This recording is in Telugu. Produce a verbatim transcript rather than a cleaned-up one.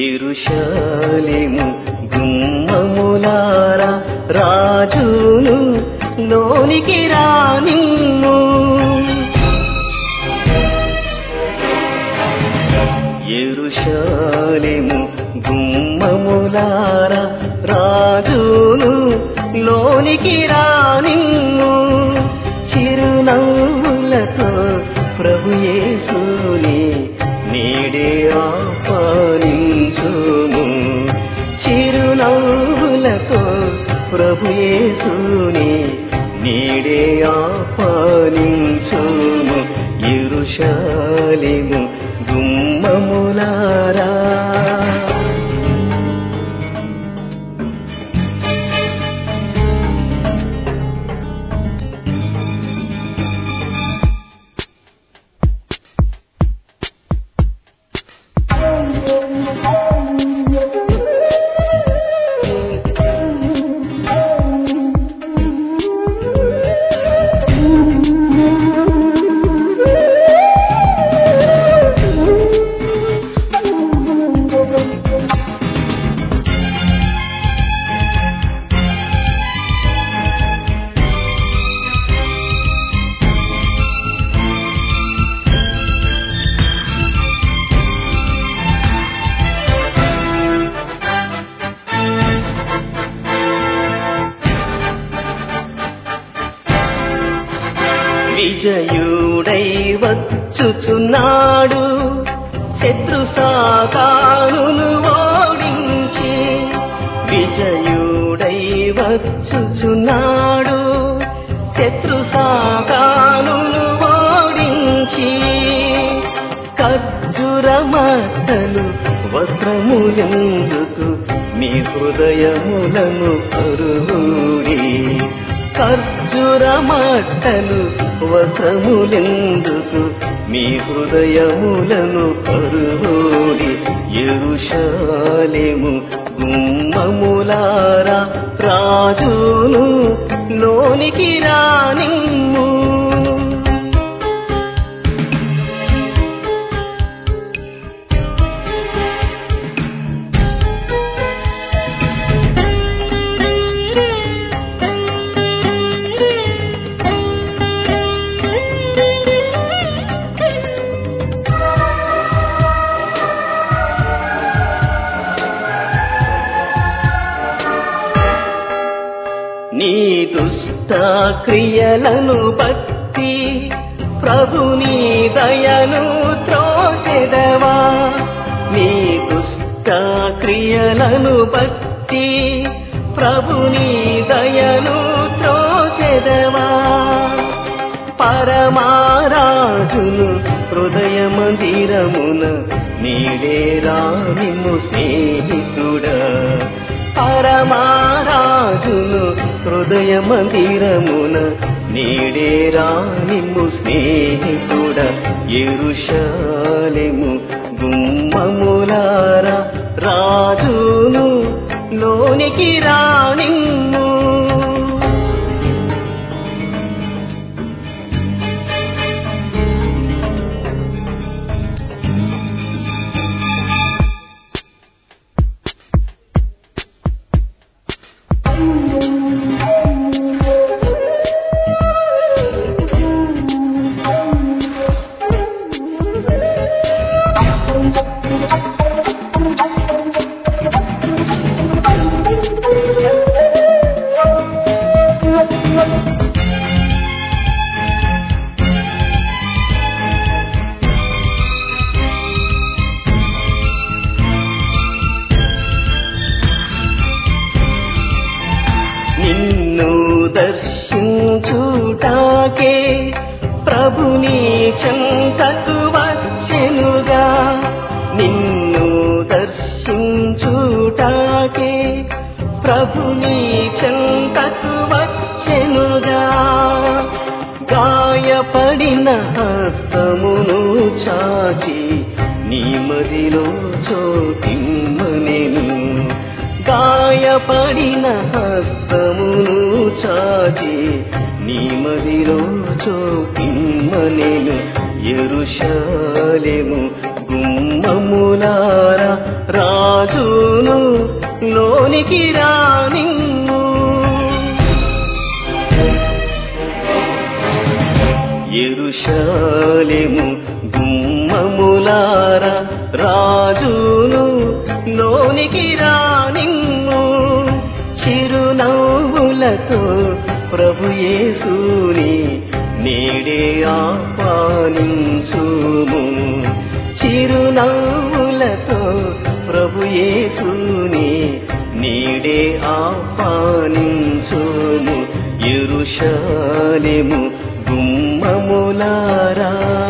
యెరూషలేము గుమ్మములారా రాజును లోనికి రానిమ్ము. యెరూషలేము గుమ్మములారా రాజును లోనికి రానిమ్ము. చిరునవ్వులతో ప్రభు యేసుని నేడే ఆహ్వానించుము. చిరునవ్వులతో ప్రభు యేసుని నేడే ఆహ్వానించుము. యెరూషలేము గుమ్మములారా. విజయుడై వచ్చుచున్నాడు శత్రు సాతానును ఓడించి. విజయుడై వచ్చుచున్నాడు శత్రు సాతానును ఓడించి. ఖర్జూరమట్టలు వస్త్రములెందుకు మీ హృదయములను కరువుడి. ఖర్జూరమట్టలు వస్త్రములెందుకు మీ హృదయములను కరువుడి. యెరూషలేము గుమ్మములారా రాజును లోనికి రానిమ్ము. నీ దుష్ట క్రియలను బట్టి ప్రభుని దయను త్రోసెదవా. నీ దుష్ట క్రియలను బట్టి ప్రభుని దయను త్రోసెదవా. పరమారాజును హృదయ మందిరమున నీడే రానిమ్ము స్నేహితుడా. పరమారాజును హృదయ మందిరమున నీడే రానిమ్ము స్నేహితుడా. యెరూషలేము గుమ్మములారా రాజును లోనికి రానిమ్ము. దర్శించుటాకే ప్రభుని చెంతకు వచ్చెనుగా. నిన్ను దర్శించుటాకే ప్రభుని చెంతకు వచ్చెనుగా. గాయపడిన హస్తమును చాచి నీ మదిలో చోటిమ్మనెను. గాయపడిన హస్తమును చాచి నీ మదిలో చోటిమ్మనెను. యెరూషలేము యెరూషలేము గుమ్మములారా రాజును లోనికి రానిమ్ము. యెరూషలేము గుమ్మములారా రాజును లోనికి రానిమ్ము. చిరునవ్వులతో ప్రభు యేసుని నేడే ఆహ్వానించుము. చిరునవ్వులతో ప్రభు యేసుని నేడే ఆహ్వానించుము. యెరూషలేము గుమ్మములారా